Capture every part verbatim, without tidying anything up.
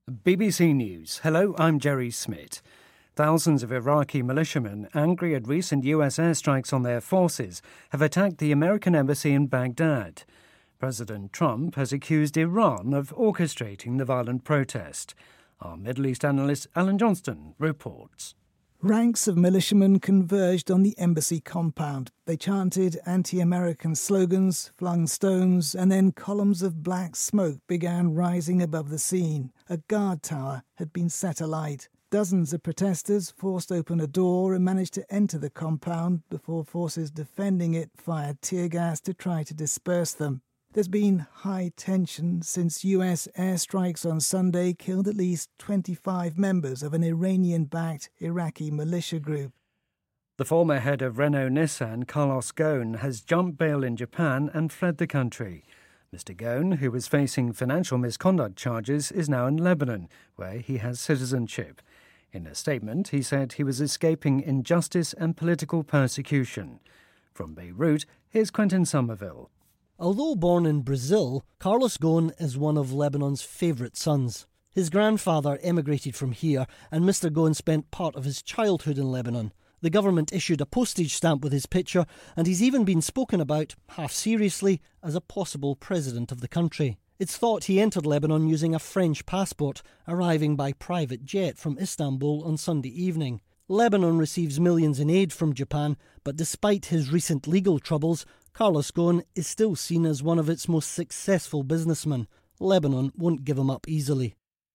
B B C News. Hello, I'm Jerry Smith. Thousands of Iraqi militiamen, angry at recent U S airstrikes on their forces, have attacked the American embassy in Baghdad. President Trump has accused Iran of orchestrating the violent protest. Our Middle East analyst Alan Johnston reports. Ranks of militiamen converged on the embassy compound. They chanted anti-American slogans, flung stones, and then columns of black smoke began rising above the scene. A guard tower had been set alight. Dozens of protesters forced open a door and managed to enter the compound before forces defending it fired tear gas to try to disperse them. There's been high tension since U S airstrikes on Sunday killed at least twenty-five members of an Iranian-backed Iraqi militia group. The former head of Renault-Nissan, Carlos Ghosn, has jumped bail in Japan and fled the country. Mister Ghosn, who was facing financial misconduct charges, is now in Lebanon, where he has citizenship. In a statement, he said he was escaping injustice and political persecution. From Beirut, here's Quentin Somerville. Although born in Brazil, Carlos Ghosn is one of Lebanon's favourite sons. His grandfather emigrated from here, and Mister Ghosn spent part of his childhood in Lebanon. The government issued a postage stamp with his picture, and he's even been spoken about, half seriously, as a possible president of the country. It's thought he entered Lebanon using a French passport, arriving by private jet from Istanbul on Sunday evening. Lebanon receives millions in aid from Japan, but despite his recent legal troubles, Carlos Ghosn is still seen as one of its most successful businessmen. Lebanon won't give him up easily.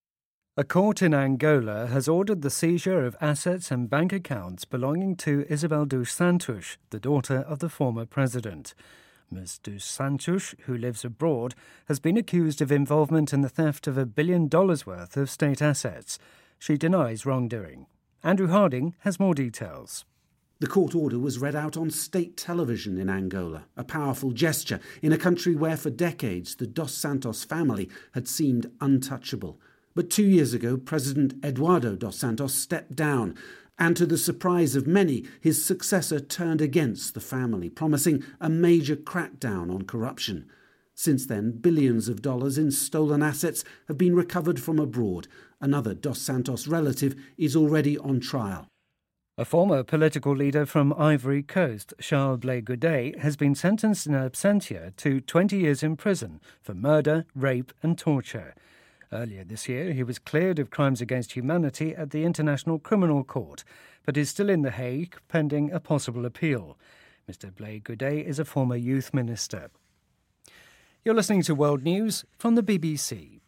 A court in Angola has ordered the seizure of assets and bank accounts belonging to Isabel dos Santos, the daughter of the former president. Miz dos Santos, who lives abroad, has been accused of involvement in the theft of a billion dollars worth of state assets. She denies wrongdoing. Andrew Harding has more details. The court order was read out on state television in Angola, a powerful gesture in a country where for decades the Dos Santos family had seemed untouchable. But two years ago, President Eduardo Dos Santos stepped down, and to the surprise of many, his successor turned against the family, promising a major crackdown on corruption. Since then, billions of dollars in stolen assets have been recovered from abroad. Another Dos Santos relative is already on trial. A former political leader from Ivory Coast, Charles Blé Goudé, has been sentenced in absentia to twenty years in prison for murder, rape and torture. Earlier this year, he was cleared of crimes against humanity at the International Criminal Court, but is still in The Hague pending a possible appeal. Mister Blé Goudé is a former youth minister. You're listening to World News from the B B C.